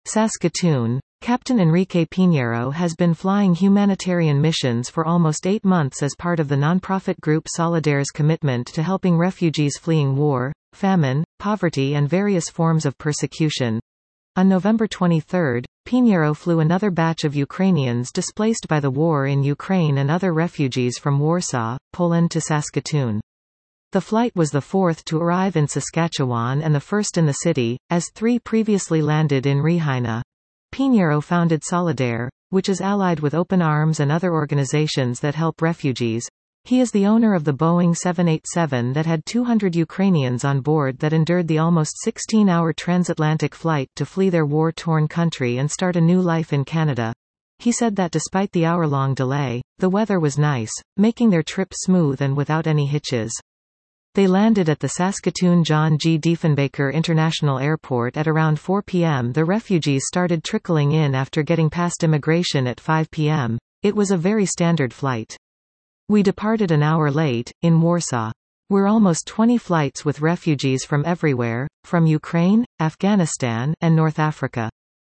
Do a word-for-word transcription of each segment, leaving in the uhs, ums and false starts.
Saskatoon. Captain Enrique Pinheiro has been flying humanitarian missions for almost eight months as part of the nonprofit group Solidaire's commitment to helping refugees fleeing war, famine, poverty and various forms of persecution. On November twenty-third, Pinheiro flew another batch of Ukrainians displaced by the war in Ukraine and other refugees from Warsaw, Poland to Saskatoon. The flight was the fourth to arrive in Saskatchewan and the first in the city, as three previously landed in Regina. Pinheiro founded Solidaire, which is allied with Open Arms and other organizations that help refugees. He is the owner of the Boeing seven eighty-seven that had two hundred Ukrainians on board that endured the almost sixteen-hour transatlantic flight to flee their war-torn country and start a new life in Canada. He said that despite the hour-long delay, the weather was nice, making their trip smooth and without any hitches. They landed at the Saskatoon John G. Diefenbaker International Airport at around four p m The refugees started trickling in after getting past immigration at five p m It was a very standard flight. We departed an hour late, in Warsaw. We're almost twenty flights with refugees from everywhere, from Ukraine, Afghanistan, and North Africa.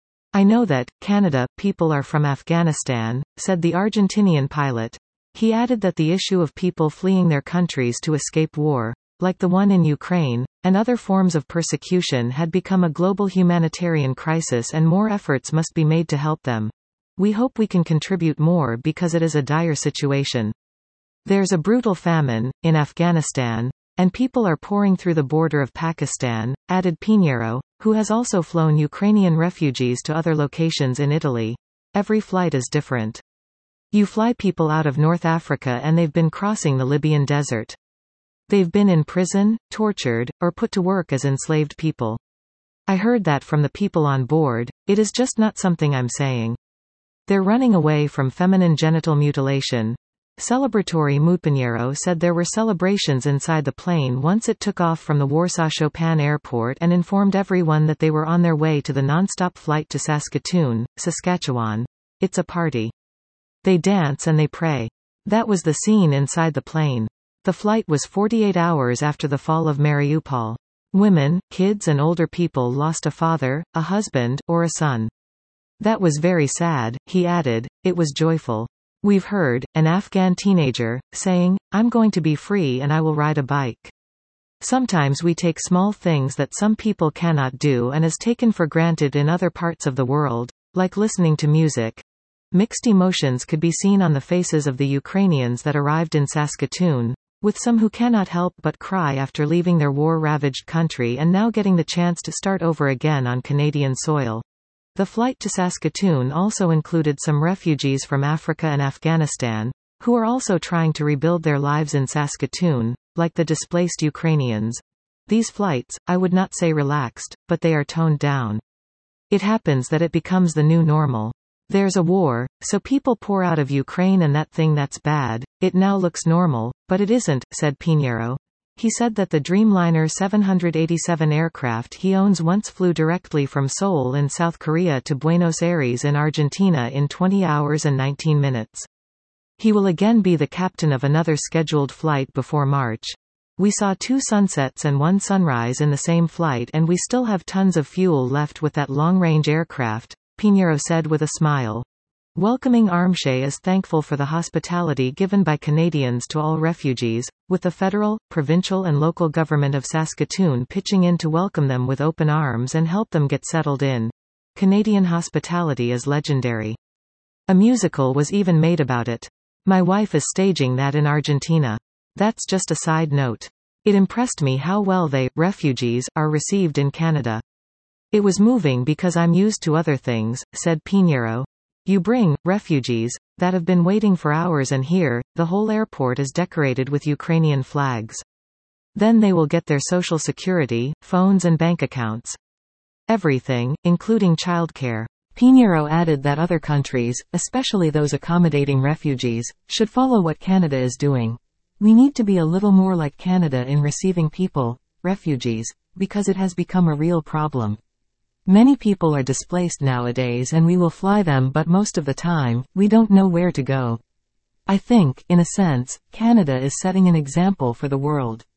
I know that, Canada, people are from Afghanistan, said the Argentinian pilot. He added that the issue of people fleeing their countries to escape war, like the one in Ukraine, and other forms of persecution had become a global humanitarian crisis and more efforts must be made to help them. We hope we can contribute more because it is a dire situation. There's a brutal famine, in Afghanistan, and people are pouring through the border of Pakistan, added Pinheiro, who has also flown Ukrainian refugees to other locations in Italy. Every flight is different. You fly people out of North Africa and they've been crossing the Libyan desert. They've been in prison, tortured, or put to work as enslaved people. I heard that from the people on board. It is just not something I'm saying. They're running away from feminine genital mutilation. Celebratory Pinheiro said there were celebrations inside the plane once it took off from the Warsaw Chopin Airport and informed everyone that they were on their way to the non-stop flight to Saskatoon, Saskatchewan. It's a party. They dance and they pray. That was the scene inside the plane. The flight was forty-eight hours after the fall of Mariupol. Women, kids and older people lost a father, a husband, or a son. That was very sad, he added. It was joyful. We've heard, an Afghan teenager, saying, I'm going to be free and I will ride a bike. Sometimes we take small things that some people cannot do and is taken for granted in other parts of the world, like listening to music. Mixed emotions could be seen on the faces of the Ukrainians that arrived in Saskatoon, with some who cannot help but cry after leaving their war-ravaged country and now getting the chance to start over again on Canadian soil. The flight to Saskatoon also included some refugees from Africa and Afghanistan, who are also trying to rebuild their lives in Saskatoon, like the displaced Ukrainians. These flights, I would not say relaxed, but they are toned down. It happens that it becomes the new normal. There's a war, so people pour out of Ukraine and that thing that's bad, it now looks normal, but it isn't, said Pinheiro. He said that the Dreamliner seven eighty-seven aircraft he owns once flew directly from Seoul in South Korea to Buenos Aires in Argentina in twenty hours and nineteen minutes. He will again be the captain of another scheduled flight before March. We saw two sunsets and one sunrise in the same flight and we still have tons of fuel left with that long-range aircraft, Pinheiro said with a smile. Welcoming Armshay is thankful for the hospitality given by Canadians to all refugees, with the federal, provincial and local government of Saskatoon pitching in to welcome them with open arms and help them get settled in. Canadian hospitality is legendary. A musical was even made about it. My wife is staging that in Argentina. That's just a side note. It impressed me how well they, refugees, are received in Canada. It was moving because I'm used to other things, said Pinheiro. You bring, refugees, that have been waiting for hours and here, the whole airport is decorated with Ukrainian flags. Then they will get their social security, phones and bank accounts. Everything, including childcare. Pinheiro added that other countries, especially those accommodating refugees, should follow what Canada is doing. We need to be a little more like Canada in receiving people, refugees, because it has become a real problem. Many people are displaced nowadays and we will fly them, but most of the time, we don't know where to go. I think, in a sense, Canada is setting an example for the world.